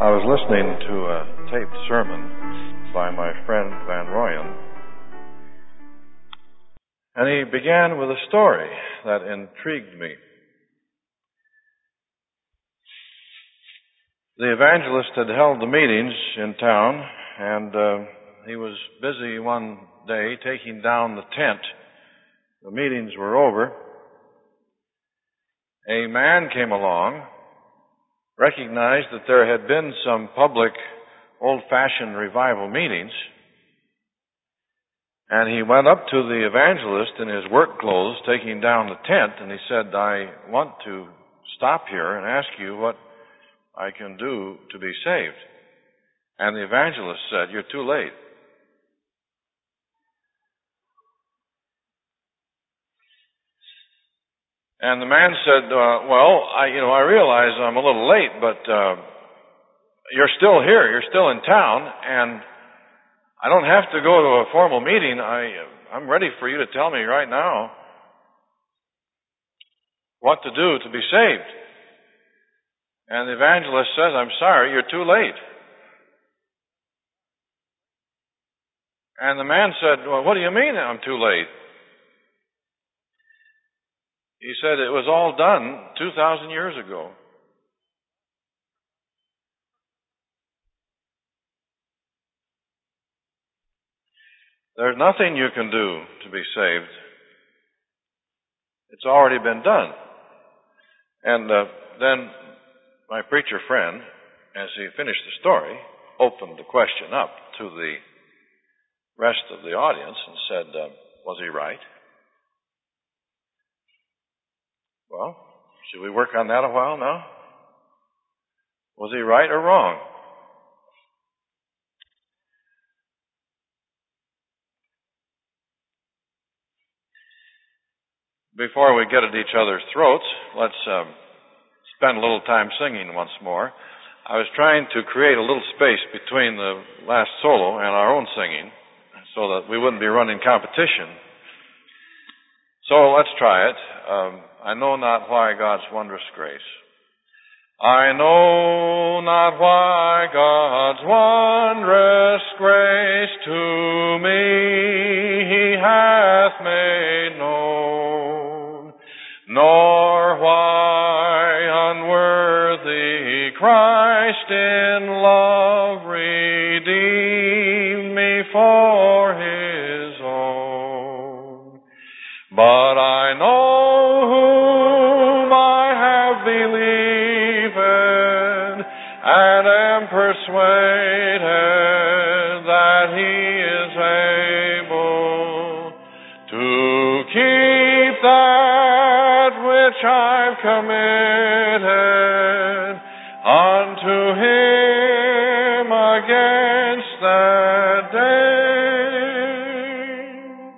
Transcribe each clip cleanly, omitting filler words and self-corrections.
I was listening to a taped sermon by my friend Van Royen, and he began with a story that intrigued me. The evangelist had held the meetings in town, and he was busy one day taking down the tent. The meetings were over. A man came along, recognized that there had been some public old-fashioned revival meetings, and he went up to the evangelist in his work clothes taking down the tent, and he said, "I want to stop here and ask you what I can do to be saved." And the evangelist said, "You're too late." And the man said, I realize I'm a little late, but you're still here. You're still in town, and I don't have to go to a formal meeting. I'm ready for you to tell me right now what to do to be saved." And the evangelist says, "I'm sorry, you're too late." And the man said, "Well, what do you mean I'm too late?" He said, "It was all done 2,000 years ago." There's nothing you can do to be saved. It's already been done. And then my preacher friend, as he finished the story, opened the question up to the rest of the audience and said, was he right? Well, should we work on that a while now? Was he right or wrong? Before we get at each other's throats, let's spend a little time singing once more. I was trying to create a little space between the last solo and our own singing so that we wouldn't be running competition. So let's try it. I know not why God's wondrous grace. I know not why God's wondrous grace to me He hath made known, nor why unworthy Christ in love redeemed me for His own. But I know whom I have believed, and am persuaded that He is able to keep that which I've committed unto Him against that day.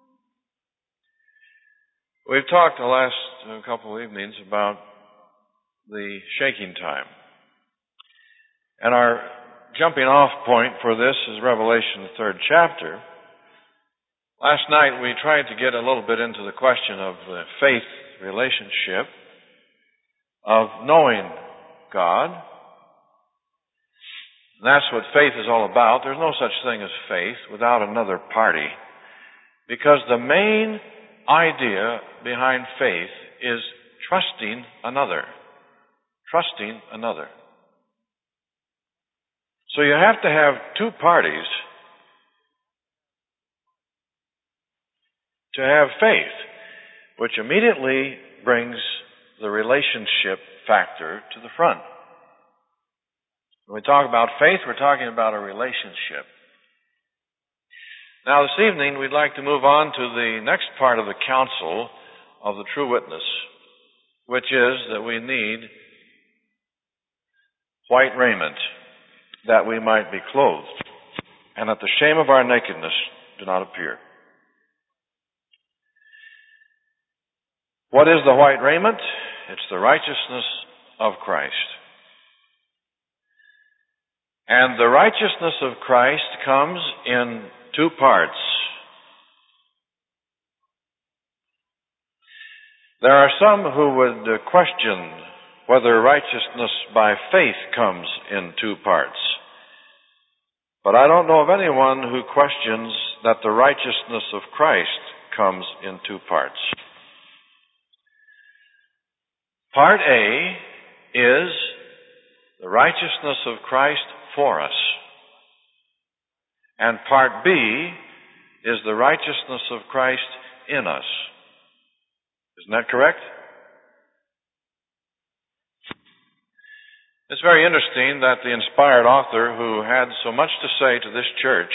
We've talked the last couple of evenings about the shaking time. And our jumping off point for this is Revelation, the 3rd chapter. Last night we tried to get a little bit into the question of the faith relationship, of knowing God. And that's what faith is all about. There's no such thing as faith without another party, because the main idea behind faith is trusting another. Trusting another. So you have to have two parties to have faith, which immediately brings the relationship factor to the front. When we talk about faith, we're talking about a relationship. Now this evening we'd like to move on to the next part of the counsel of the true witness, which is that we need white raiment, that we might be clothed, and that the shame of our nakedness do not appear. What is the white raiment? It's the righteousness of Christ. And the righteousness of Christ comes in two parts. There are some who would question whether righteousness by faith comes in two parts. But I don't know of anyone who questions that the righteousness of Christ comes in two parts. Part A is the righteousness of Christ for us. And Part B is the righteousness of Christ in us. Isn't that correct? It's very interesting that the inspired author who had so much to say to this church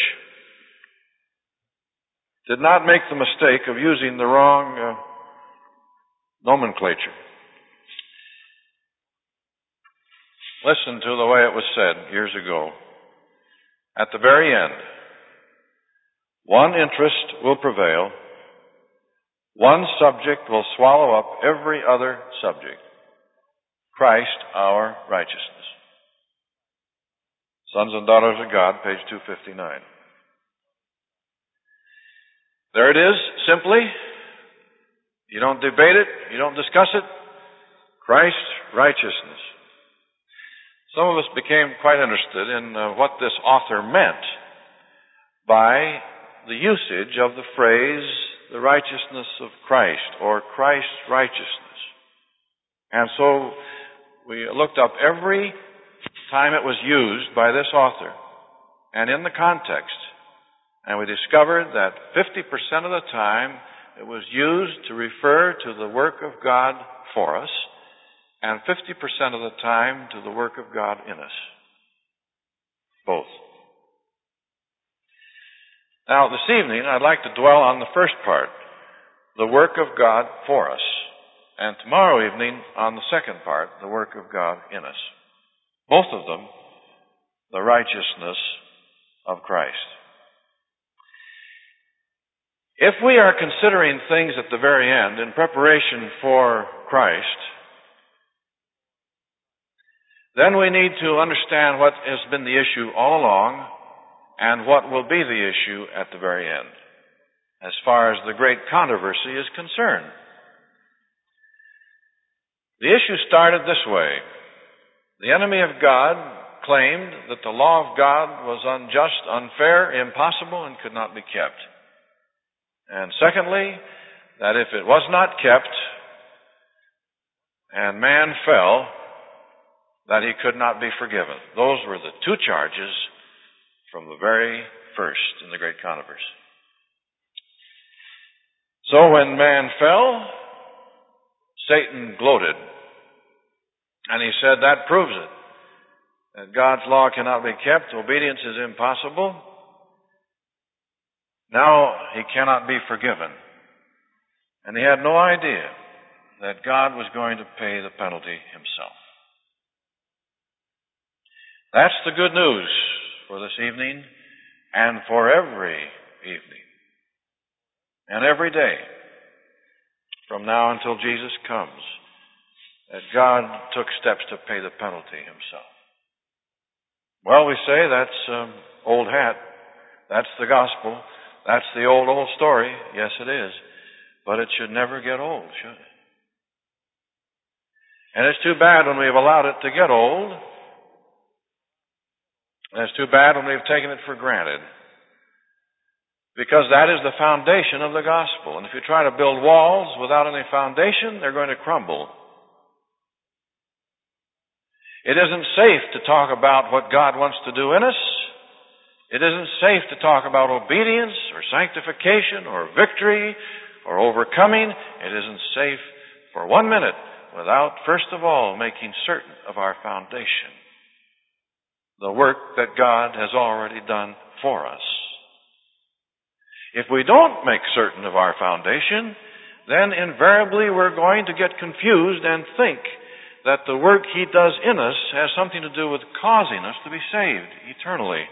did not make the mistake of using the wrong nomenclature. Listen to the way it was said years ago. At the very end, one interest will prevail. One subject will swallow up every other subject. Christ, our righteousness. Sons and Daughters of God, page 259. There it is, simply. You don't debate it. You don't discuss it. Christ, righteousness. Some of us became quite interested in what this author meant by the usage of the phrase, the righteousness of Christ, or Christ's righteousness. And so we looked up every time it was used by this author and in the context, and we discovered that 50% of the time it was used to refer to the work of God for us, and 50% of the time to the work of God in us. Both. Now, this evening, I'd like to dwell on the first part, the work of God for us. And tomorrow evening, on the second part, the work of God in us. Both of them, the righteousness of Christ. If we are considering things at the very end in preparation for Christ, then we need to understand what has been the issue all along and what will be the issue at the very end, as far as the great controversy is concerned. The issue started this way. The enemy of God claimed that the law of God was unjust, unfair, impossible, and could not be kept. And secondly, that if it was not kept and man fell, that he could not be forgiven. Those were the two charges from the very first in the great controversy. So when man fell, Satan gloated. And he said, that proves it. That God's law cannot be kept. Obedience is impossible. Now he cannot be forgiven. And he had no idea that God was going to pay the penalty himself. That's the good news for this evening and for every evening and every day from now until Jesus comes, that God took steps to pay the penalty himself. Well, we say that's old hat. That's the gospel. That's the old story. Yes, it is. But it should never get old, should it? And it's too bad when we've allowed it to get old. And it's too bad when we've taken it for granted. Because that is the foundation of the gospel. And if you try to build walls without any foundation, they're going to crumble. It isn't safe to talk about what God wants to do in us. It isn't safe to talk about obedience or sanctification or victory or overcoming. It isn't safe for 1 minute without, first of all, making certain of our foundation. The work that God has already done for us. If we don't make certain of our foundation, then invariably we're going to get confused and think that the work he does in us has something to do with causing us to be saved eternally.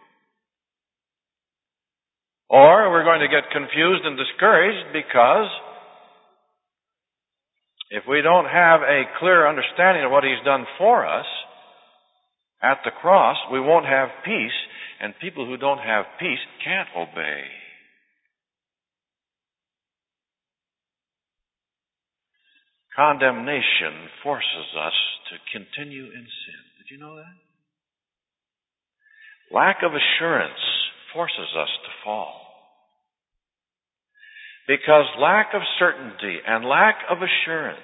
Or we're going to get confused and discouraged because if we don't have a clear understanding of what he's done for us at the cross, we won't have peace, and people who don't have peace can't obey. Condemnation forces us to continue in sin. Did you know that? Lack of assurance forces us to fall. Because lack of certainty and lack of assurance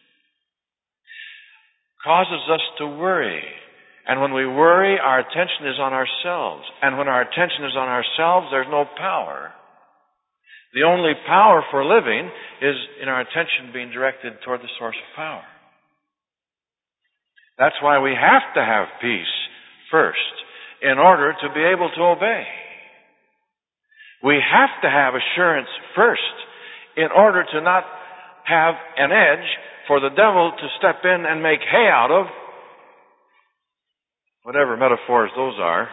causes us to worry. And when we worry, our attention is on ourselves. And when our attention is on ourselves, there's no power. The only power for living is in our attention being directed toward the source of power. That's why we have to have peace first in order to be able to obey. We have to have assurance first in order to not have an edge for the devil to step in and make hay out of, whatever metaphors those are,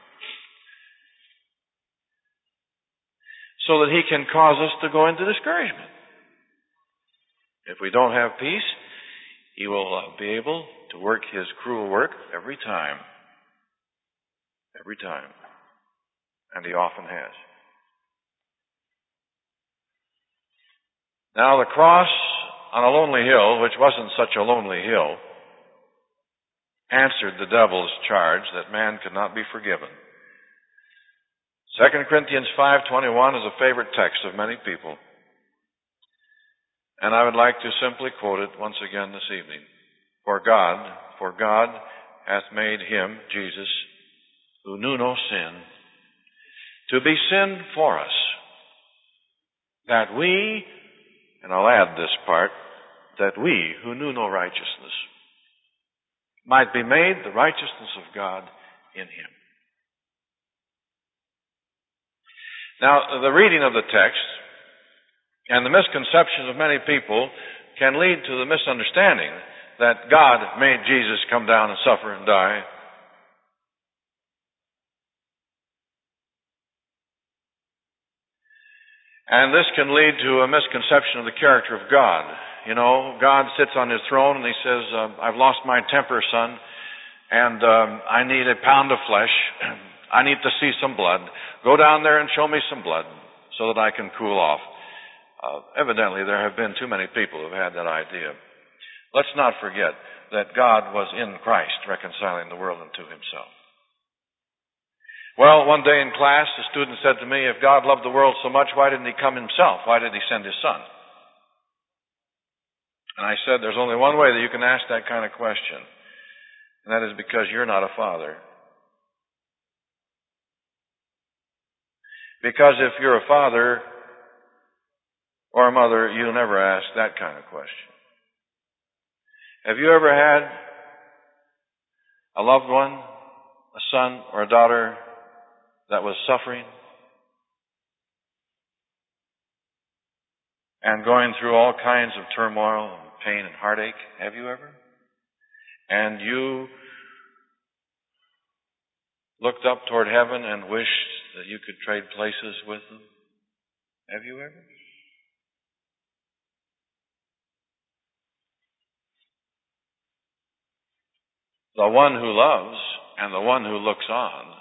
so that he can cause us to go into discouragement. If we don't have peace, he will be able to work his cruel work every time. Every time. And he often has. Now, the cross on a lonely hill, which wasn't such a lonely hill, answered the devil's charge that man could not be forgiven. 2 Corinthians 5:21 is a favorite text of many people. And I would like to simply quote it once again this evening. For God hath made him, Jesus, who knew no sin, to be sin for us, that we, and I'll add this part, that we, who knew no righteousness, might be made the righteousness of God in him. Now, the reading of the text and the misconceptions of many people can lead to the misunderstanding that God made Jesus come down and suffer and die. And this can lead to a misconception of the character of God. You know, God sits on his throne and he says, I've lost my temper, son, and I need a pound of flesh. I need to see some blood. Go down there and show me some blood so that I can cool off. Evidently, there have been too many people who have had that idea. Let's not forget that God was in Christ reconciling the world unto himself. Well, one day in class, the student said to me, if God loved the world so much, why didn't he come himself? Why did he send his son? And I said, there's only one way that you can ask that kind of question, and that is because you're not a father. Because if you're a father or a mother, you'll never ask that kind of question. Have you ever had a loved one, a son or a daughter, that was suffering and going through all kinds of turmoil and pain and heartache? Have you ever? And you looked up toward heaven and wished that you could trade places with them? Have you ever? The one who loves and the one who looks on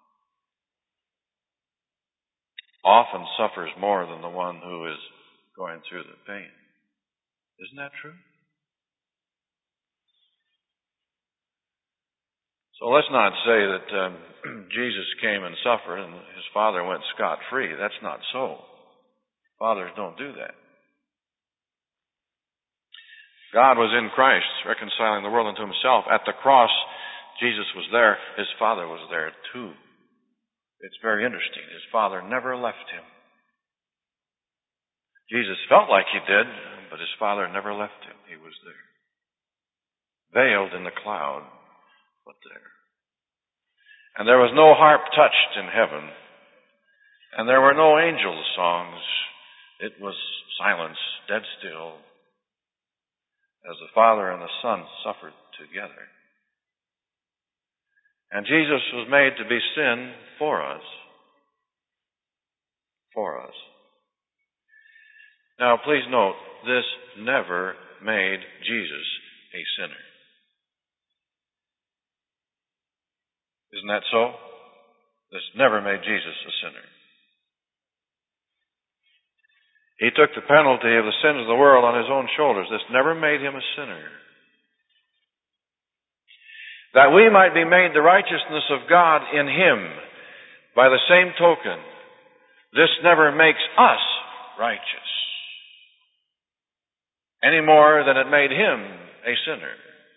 often suffers more than the one who is going through the pain. Isn't that true? So let's not say that Jesus came and suffered and his Father went scot-free. That's not so. Fathers don't do that. God was in Christ, reconciling the world unto himself. At the cross, Jesus was there. His Father was there too. It's very interesting. His Father never left him. Jesus felt like he did, but his Father never left him. He was there. Veiled in the cloud, but there. And there was no harp touched in heaven. And there were no angel songs. It was silence, dead still, as the Father and the Son suffered together. And Jesus was made to be sin for us. For us. Now, please note, this never made Jesus a sinner. Isn't that so? This never made Jesus a sinner. He took the penalty of the sins of the world on his own shoulders. This never made him a sinner. That we might be made the righteousness of God in him by the same token. This never makes us righteous any more than it made him a sinner.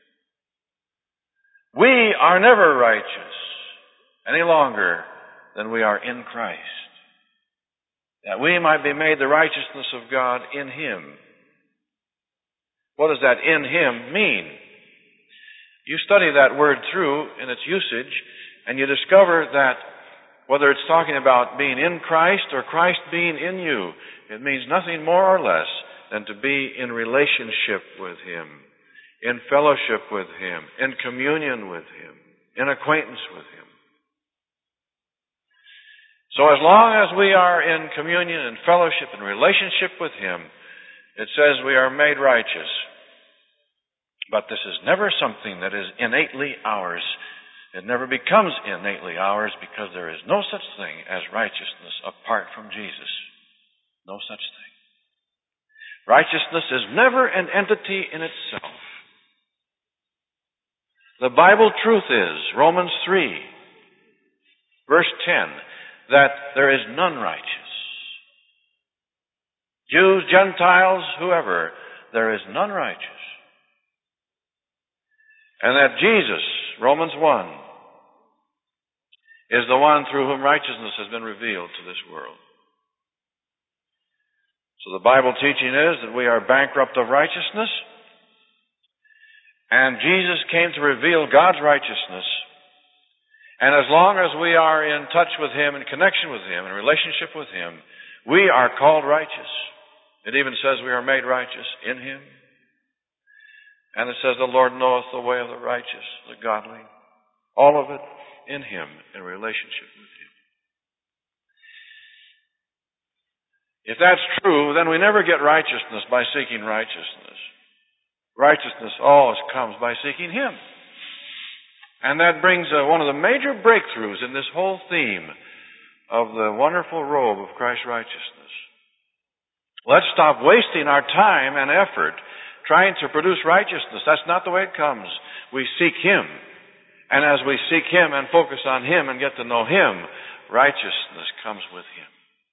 We are never righteous any longer than we are in Christ. That we might be made the righteousness of God in him. What does that in him mean? You study that word through in its usage, and you discover that whether it's talking about being in Christ or Christ being in you, it means nothing more or less than to be in relationship with him, in fellowship with him, in communion with him, in acquaintance with him. So as long as we are in communion and fellowship and relationship with him, it says we are made righteous. But this is never something that is innately ours. It never becomes innately ours because there is no such thing as righteousness apart from Jesus. No such thing. Righteousness is never an entity in itself. The Bible truth is, Romans 3, verse 10, that there is none righteous. Jews, Gentiles, whoever, there is none righteous. And that Jesus, Romans 1, is the one through whom righteousness has been revealed to this world. So the Bible teaching is that we are bankrupt of righteousness, and Jesus came to reveal God's righteousness. And as long as we are in touch with him, in connection with him, in relationship with him, we are called righteous. It even says we are made righteous in him. And it says the Lord knoweth the way of the righteous, the godly. All of it in him, in relationship with him. If that's true, then we never get righteousness by seeking righteousness. Righteousness always comes by seeking him. And that brings one of the major breakthroughs in this whole theme of the wonderful robe of Christ's righteousness. Let's stop wasting our time and effort trying to produce righteousness. That's not the way it comes. We seek him. And as we seek him and focus on him and get to know him, righteousness comes with him.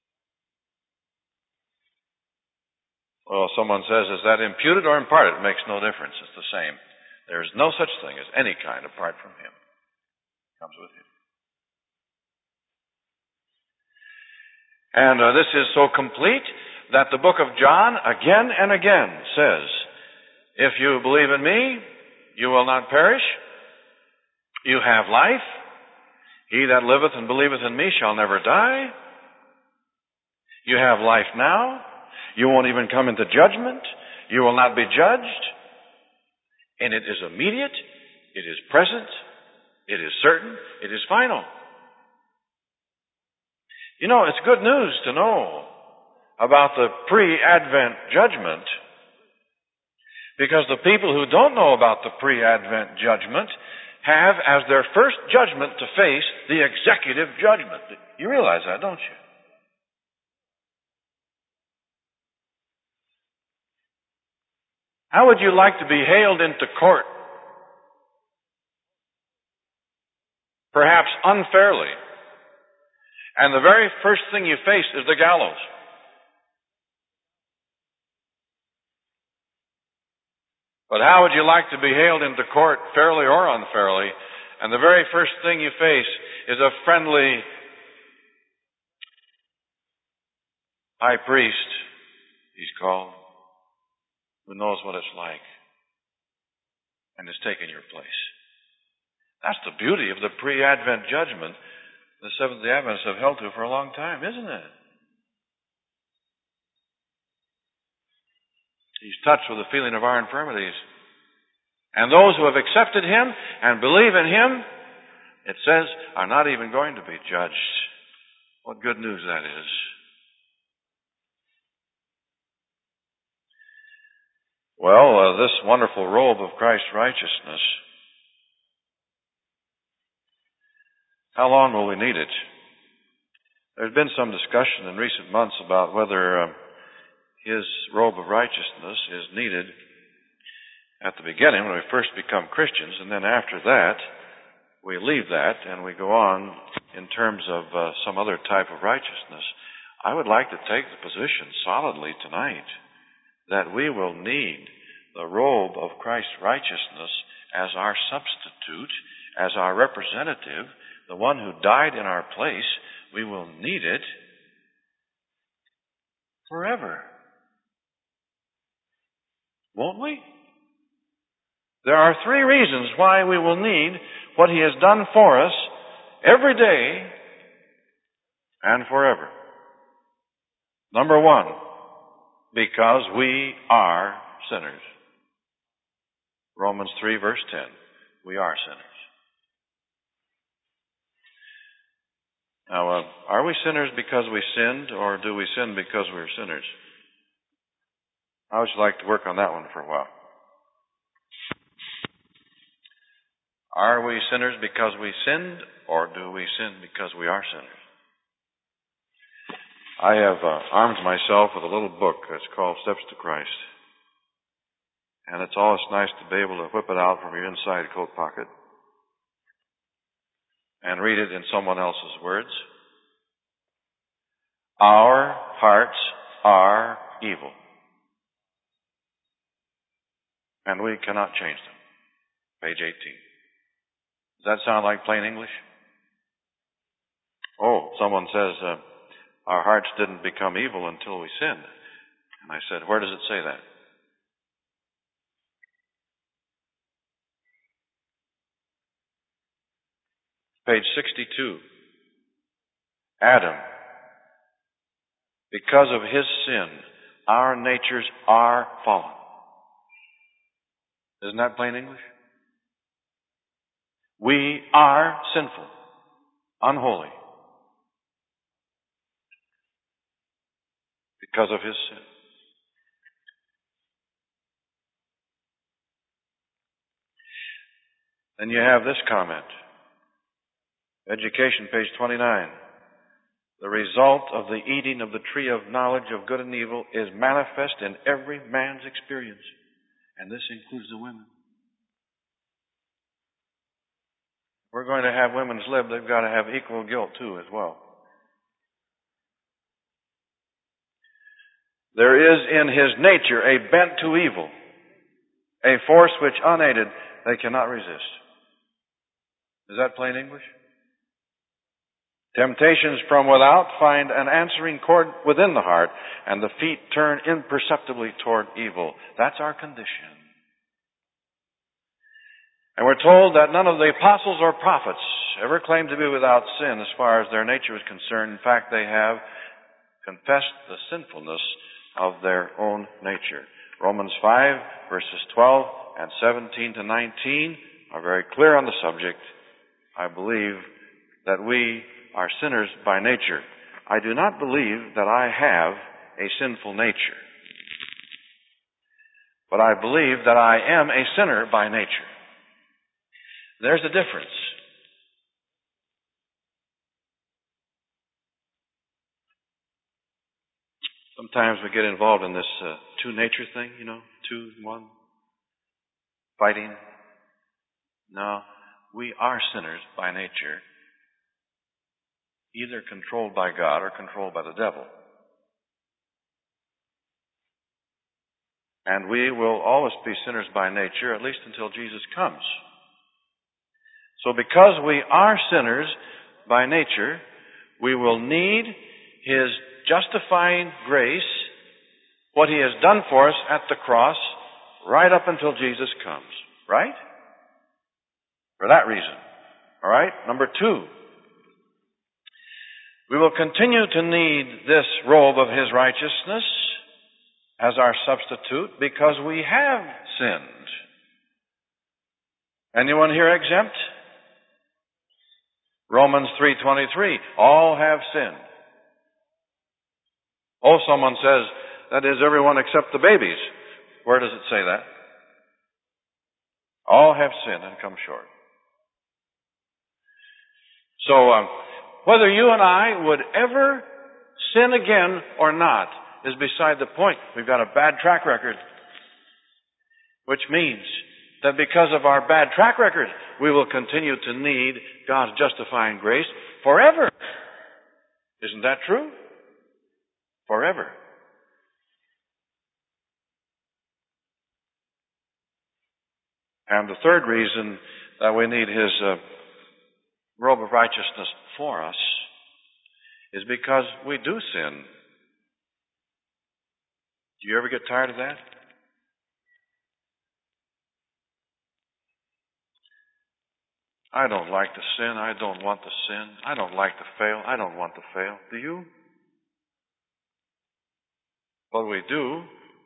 Well, someone says, is that imputed or imparted? It makes no difference. It's the same. There is no such thing as any kind apart from him. It comes with him. And this is so complete that the book of John again and again says, if you believe in me, you will not perish. You have life. He that liveth and believeth in me shall never die. You have life now. You won't even come into judgment. You will not be judged. And it is immediate. It is present. It is certain. It is final. You know, it's good news to know about the pre-Advent judgment, because the people who don't know about the pre-Advent judgment have as their first judgment to face the executive judgment. You realize that, don't you? How would you like to be hailed into court, perhaps unfairly, and the very first thing you face is the gallows? But how would you like to be hailed into court, fairly or unfairly, and the very first thing you face is a friendly high priest, he's called, who knows what it's like and has taken your place? That's the beauty of the pre-Advent judgment the Seventh-day Adventists have held to for a long time, isn't it? He's touched with the feeling of our infirmities. And those who have accepted him and believe in him, it says, are not even going to be judged. What good news that is. Well, this wonderful robe of Christ's righteousness, how long will we need it? There's been some discussion in recent months about whether His robe of righteousness is needed at the beginning when we first become Christians, and then after that, we leave that and we go on in terms of some other type of righteousness. I would like to take the position solidly tonight that we will need the robe of Christ's righteousness as our substitute, as our representative, the one who died in our place. We will need it forever. Won't we? There are three reasons why we will need what He has done for us every day and forever. Number one, because we are sinners. Romans 3 verse 10. We are sinners. Now, are we sinners because we sinned, or do we sin because we're sinners? I would like to work on that one for a while. Are we sinners because we sinned, or do we sin because we are sinners? I have armed myself with a little book that's called Steps to Christ. And it's always nice to be able to whip it out from your inside coat pocket and read it in someone else's words. Our hearts are evil, and we cannot change them. Page 18. Does that sound like plain English? Oh, someone says, our hearts didn't become evil until we sinned. And I said, where does it say that? Page 62. Adam. Because of his sin, our natures are fallen. Isn't that plain English? We are sinful, unholy, because of his sin. Then you have this comment. Education, page 29. The result of the eating of the tree of knowledge of good and evil is manifest in every man's experience. And this includes the women. If we're going to have women's lib, they've got to have equal guilt too as well. There is in his nature a bent to evil, a force which unaided they cannot resist. Is that plain English? Temptations from without find an answering chord within the heart, and the feet turn imperceptibly toward evil. That's our condition. And we're told that none of the apostles or prophets ever claimed to be without sin as far as their nature is concerned. In fact, they have confessed the sinfulness of their own nature. Romans 5, verses 12 and 17 to 19 are very clear on the subject. I believe that we are sinners by nature. I do not believe that I have a sinful nature, but I believe that I am a sinner by nature. There's a difference. Sometimes we get involved in this two-nature thing, two, one, fighting. No, we are sinners by nature, either controlled by God or controlled by the devil. And we will always be sinners by nature, at least until Jesus comes. So because we are sinners by nature, we will need His justifying grace, what He has done for us at the cross, right up until Jesus comes. Right? For that reason. All right? Number two. We will continue to need this robe of His righteousness as our substitute because we have sinned. Anyone here exempt? Romans 3:23. All have sinned. Oh, someone says, that is everyone except the babies. Where does it say that? All have sinned and come short. So, whether you and I would ever sin again or not is beside the point. We've got a bad track record, which means that because of our bad track record, we will continue to need God's justifying grace forever. Isn't that true? Forever. And the third reason that we need His robe of righteousness for us is because we do sin. Do you ever get tired of that? I don't like to sin. I don't want to sin. I don't like to fail. I don't want to fail. Do you? But we do.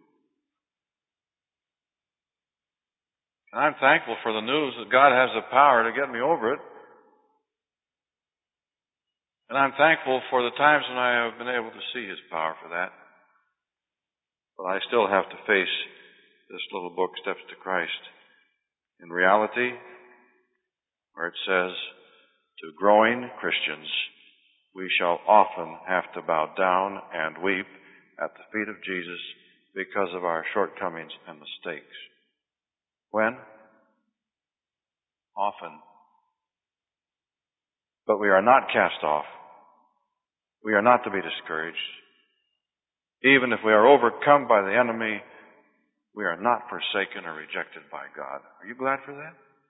And I'm thankful for the news that God has the power to get me over it. And I'm thankful for the times when I have been able to see His power for that. But I still have to face this little book, Steps to Christ. In reality, where it says, to growing Christians, we shall often have to bow down and weep at the feet of Jesus because of our shortcomings and mistakes. When? Often. But we are not cast off. We are not to be discouraged. Even if we are overcome by the enemy, we are not forsaken or rejected by God. Are you glad for that?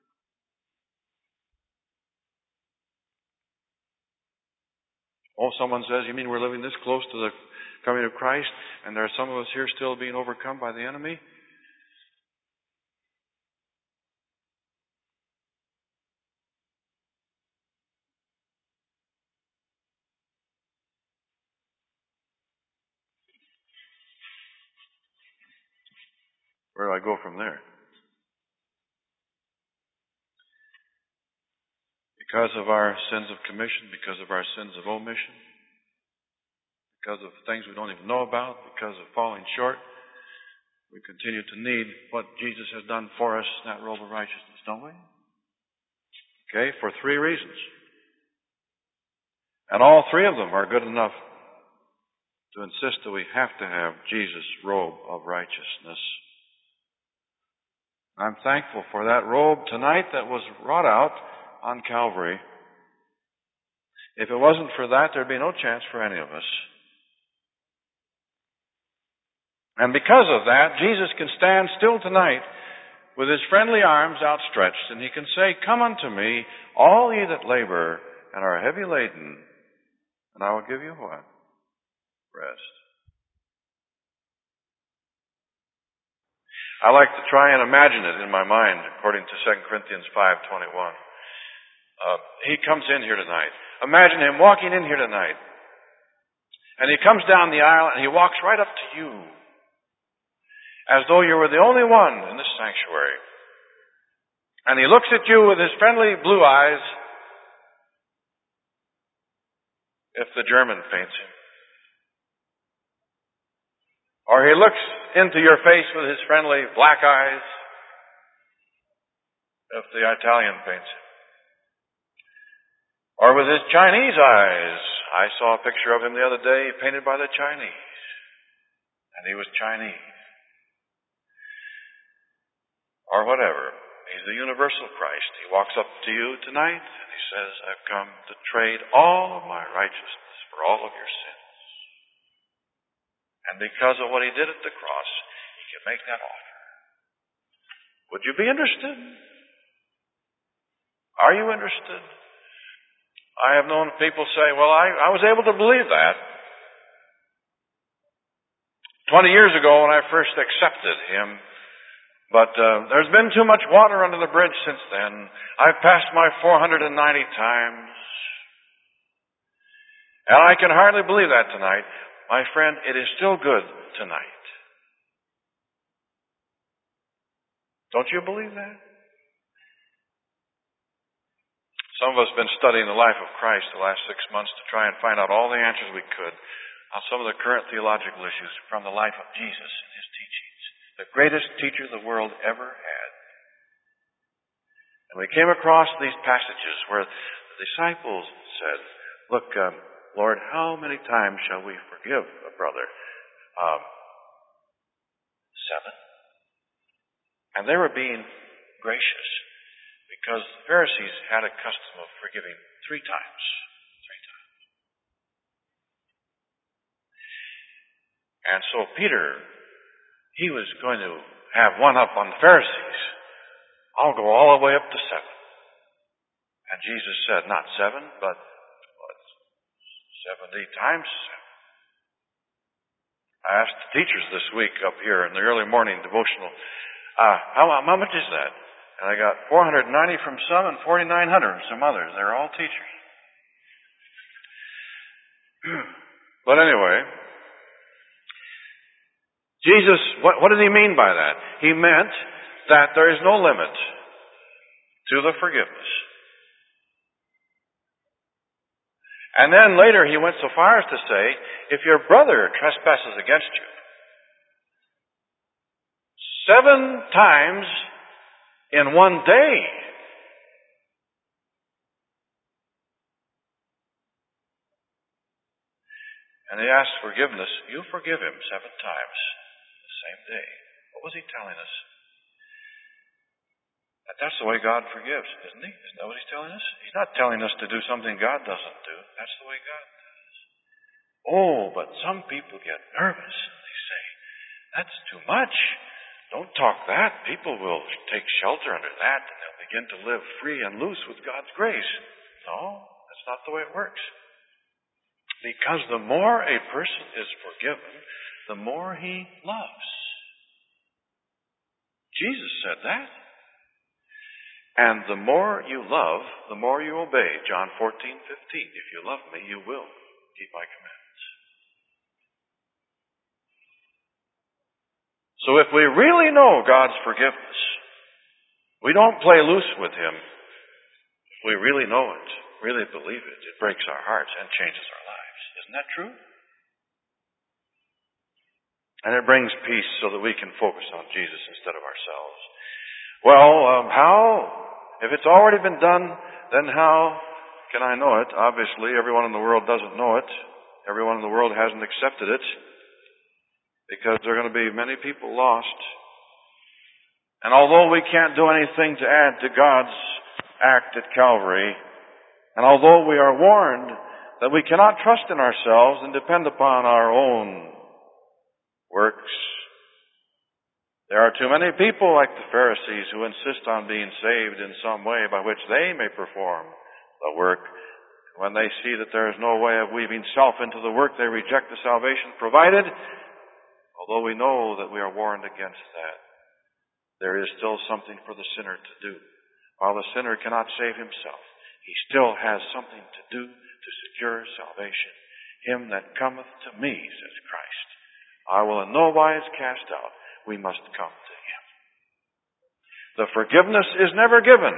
Oh, someone says, you mean we're living this close to the coming of Christ, and there are some of us here still being overcome by the enemy? Where do I go from there? Because of our sins of commission, because of our sins of omission, because of things we don't even know about, because of falling short, we continue to need what Jesus has done for us, that robe of righteousness, don't we? Okay, for three reasons. And all three of them are good enough to insist that we have to have Jesus' robe of righteousness. I'm thankful for that robe tonight that was wrought out on Calvary. If it wasn't for that, there'd be no chance for any of us. And because of that, Jesus can stand still tonight with His friendly arms outstretched, and He can say, come unto me, all ye that labor and are heavy laden, and I will give you what? Rest. I like to try and imagine it in my mind, according to 2 Corinthians 5:21. He comes in here tonight. Imagine Him walking in here tonight. And He comes down the aisle and He walks right up to you, as though you were the only one in this sanctuary. And He looks at you with His friendly blue eyes, if the German faints him. Or He looks into your face with His friendly black eyes, if the Italian faints him. Or with His Chinese eyes. I saw a picture of Him the other day painted by the Chinese. And he was Chinese. Or whatever. He's the universal Christ. He walks up to you tonight and He says, I've come to trade all of my righteousness for all of your sins. And because of what He did at the cross, He can make that offer. Would you be interested? Are you interested? I have known people say, well, I was able to believe that 20 years ago when I first accepted Him, but there's been too much water under the bridge since then. I've passed my 490 times, and I can hardly believe that tonight. My friend, it is still good tonight. Don't you believe that? Some of us have been studying the life of Christ the last 6 months to try and find out all the answers we could on some of the current theological issues from the life of Jesus and His teachings. The greatest teacher the world ever had. And we came across these passages where the disciples said, look, Lord, how many times shall we forgive a brother 7. And they were being gracious because the Pharisees had a custom of forgiving 3 times. 3 times. And so Peter, he was going to have one up on the Pharisees. I'll go all the way up to 7. And Jesus said, not 7, but 70 times 7. I asked the teachers this week up here in the early morning devotional, how much is that? And I got 490 from some and 4,900 from some others. They're all teachers. But anyway, Jesus, what did he mean by that? He meant that there is no limit to the forgiveness. And then later he went so far as to say, if your brother trespasses against you 7 times in one day, and he asks forgiveness, you forgive him 7 times the same day. What was he telling us? That's the way God forgives, isn't he? Isn't that what he's telling us? He's not telling us to do something God doesn't do. That's the way God does. Oh, but some people get nervous and they say, that's too much. Don't talk that. People will take shelter under that and they'll begin to live free and loose with God's grace. No, that's not the way it works. Because the more a person is forgiven, the more he loves. Jesus said that. And the more you love, the more you obey. John 14:15. If you love me, you will keep my commandments. So if we really know God's forgiveness, we don't play loose with him. If we really know it, really believe it, it breaks our hearts and changes our lives. Isn't that true? And it brings peace so that we can focus on Jesus instead of ourselves. Well, how? If it's already been done, then how can I know it? Obviously, everyone in the world doesn't know it. Everyone in the world hasn't accepted it. Because there are going to be many people lost. And although we can't do anything to add to God's act at Calvary, and although we are warned that we cannot trust in ourselves and depend upon our own works, there are too many people like the Pharisees who insist on being saved in some way by which they may perform the work. When they see that there is no way of weaving self into the work, they reject the salvation provided. Although we know that we are warned against that, there is still something for the sinner to do. While the sinner cannot save himself, he still has something to do to secure salvation. Him that cometh to me, says Christ, I will in no wise cast out. We must come to him. The forgiveness is never given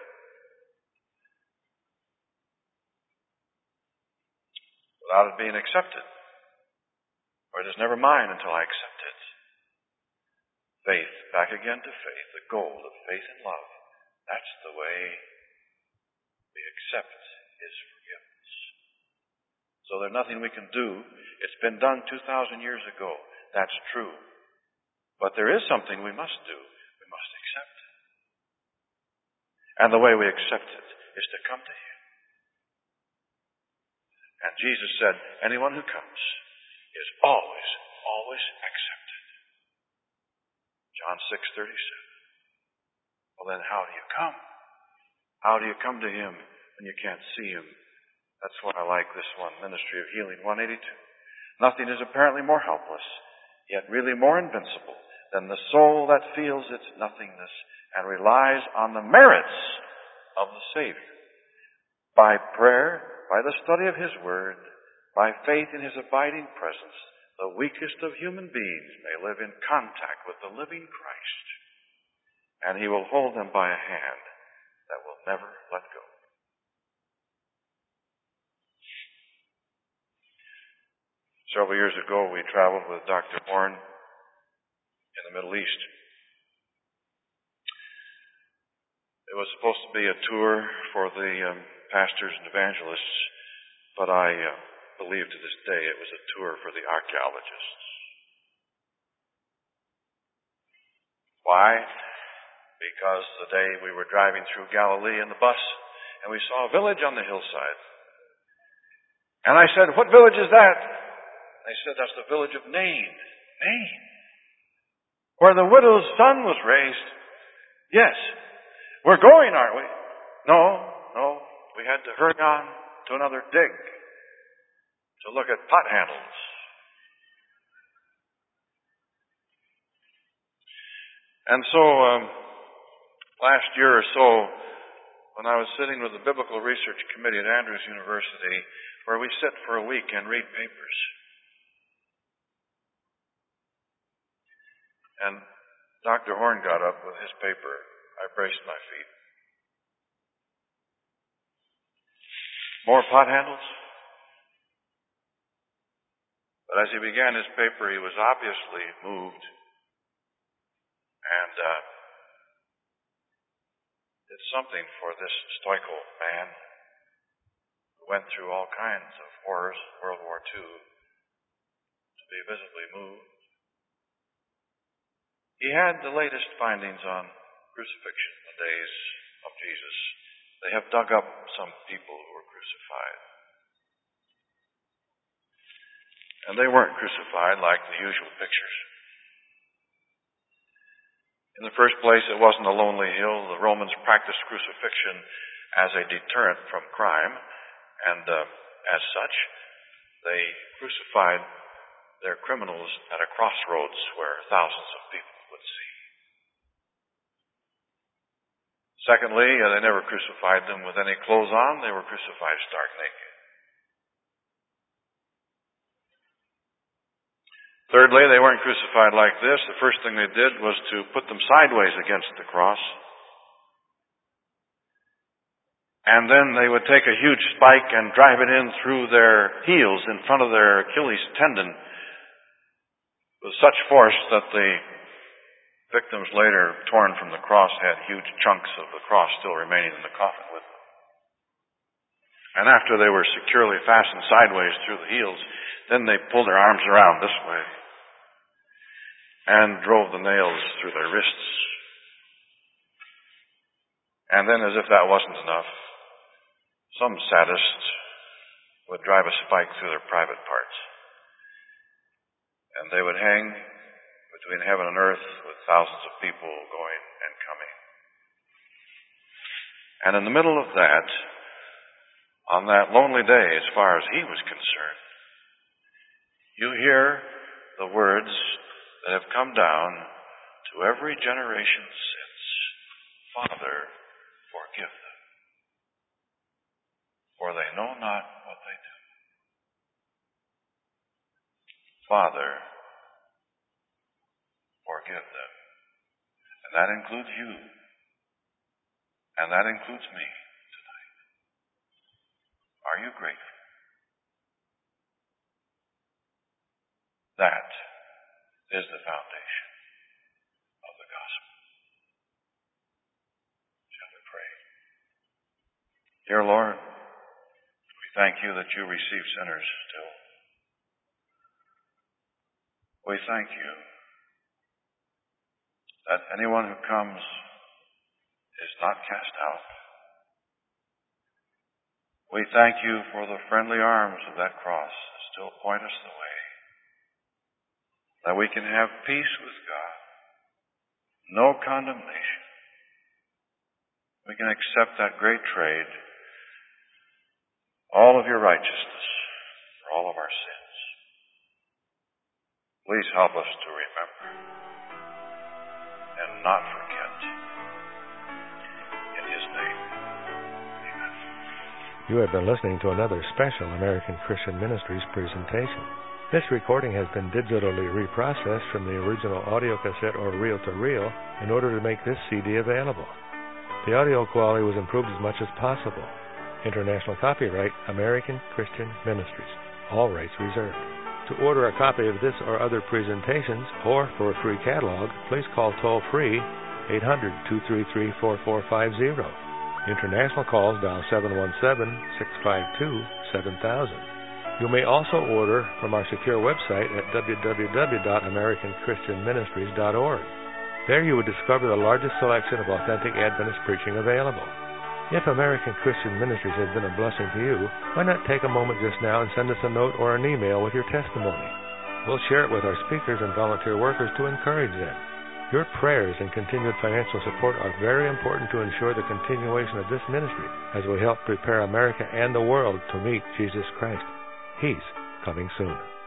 without it being accepted. Or it is never mine until I accept it. Faith, back again to faith, the goal of faith and love. That's the way we accept his forgiveness. So there's nothing we can do. It's been done 2,000 years ago. That's true. But there is something we must do. We must accept it. And the way we accept it is to come to him. And Jesus said, anyone who comes is always accepted. John 6:37. Well then, how do you come? How do you come to him when you can't see him? That's why I like this one, Ministry of Healing 182. Nothing is apparently more helpless, yet really more invincible than the soul that feels its nothingness and relies on the merits of the Savior. By prayer, by the study of his word, by faith in his abiding presence, the weakest of human beings may live in contact with the living Christ, and he will hold them by a hand that will never let go. Several years ago, we traveled with Dr. Warren in the Middle East. It was supposed to be a tour for the pastors and evangelists, but I believe to this day it was a tour for the archaeologists. Why? Because the day we were driving through Galilee in the bus, and we saw a village on the hillside. And I said, "What village is that?" They said, "That's the village of Nain." Nain? Where the widow's son was raised? Yes. We're going, aren't we? No. We had to hurry on to another dig to look at pot handles. And so, last year or so, when I was sitting with the Biblical Research Committee at Andrews University, where we sit for a week and read papers, and Dr. Horn got up with his paper, I braced my feet. More pot handles? But as he began his paper, he was obviously moved and did something for this stoical man who went through all kinds of horrors, World War II, to be visibly moved. He had the latest findings on crucifixion in the days of Jesus. They have dug up some people who were crucified. And they weren't crucified like the usual pictures. In the first place, it wasn't a lonely hill. The Romans practiced crucifixion as a deterrent from crime, and as such, they crucified their criminals at a crossroads where thousands of people would see. Secondly, they never crucified them with any clothes on. They were crucified stark naked. Thirdly, they weren't crucified like this. The first thing they did was to put them sideways against the cross. And then they would take a huge spike and drive it in through their heels in front of their Achilles tendon with such force that the victims later torn from the cross had huge chunks of the cross still remaining in the coffin with them. And after they were securely fastened sideways through the heels, then they pulled their arms around this way and drove the nails through their wrists. And then, as if that wasn't enough, some sadist would drive a spike through their private parts. And they would hang between heaven and earth with thousands of people going and coming. And in the middle of that, on that lonely day, as far as he was concerned, you hear the words that have come down to every generation since. Father, forgive them, for they know not what they do. Father, forgive them. And that includes you. And that includes me tonight. Are you grateful? That is the foundation of the gospel. Shall we pray? Dear Lord, we thank you that you receive sinners still. We thank you that anyone who comes is not cast out. We thank you for the friendly arms of that cross that still point us the way, that we can have peace with God, no condemnation. We can accept that great trade, all of your righteousness for all of our sins. Please help us to remember and not forget. In his name, amen. You have been listening to another special American Christian Ministries presentation. This recording has been digitally reprocessed from the original audio cassette or reel-to-reel in order to make this CD available. The audio quality was improved as much as possible. International copyright, American Christian Ministries. All rights reserved. To order a copy of this or other presentations, or for a free catalog, please call toll-free 800-233-4450. International calls dial 717-652-7000. You may also order from our secure website at www.americanchristianministries.org. There you would discover the largest selection of authentic Adventist preaching available. If American Christian Ministries has been a blessing to you, why not take a moment just now and send us a note or an email with your testimony? We'll share it with our speakers and volunteer workers to encourage them. Your prayers and continued financial support are very important to ensure the continuation of this ministry as we help prepare America and the world to meet Jesus Christ. He's coming soon.